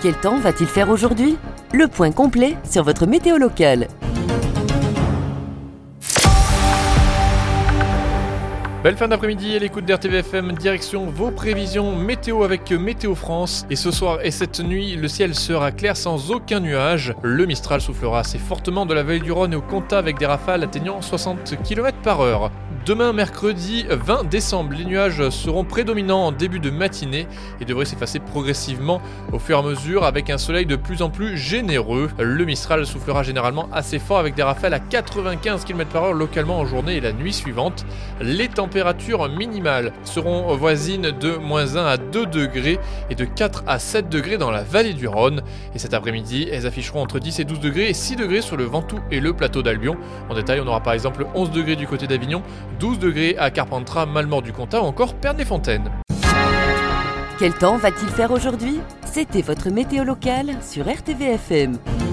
Quel temps va-t-il faire aujourd'hui ? Le point complet sur votre météo locale. Belle fin d'après-midi à l'écoute d'RTVFM, direction vos prévisions météo avec Météo France. Et ce soir et cette nuit, le ciel sera clair sans aucun nuage. Le Mistral soufflera assez fortement de la vallée du Rhône et au Comtat avec des rafales atteignant 60 km/h. Demain, mercredi 20 décembre, les nuages seront prédominants en début de matinée et devraient s'effacer progressivement au fur et à mesure avec un soleil de plus en plus généreux. Le Mistral soufflera généralement assez fort avec des rafales à 95 km/h localement en journée et la nuit suivante. Les températures minimales seront voisines de -1 à 2 degrés et de 4 à 7 degrés dans la vallée du Rhône. Et cet après-midi, elles afficheront entre 10 et 12 degrés et 6 degrés sur le Ventoux et le plateau d'Albion. En détail, on aura par exemple 11 degrés du côté d'Avignon, 12 degrés à Carpentras, Malmort-du-Comtat ou encore Pernay-Fontaine. Quel temps va-t-il faire aujourd'hui ? C'était votre météo locale sur RTVFM.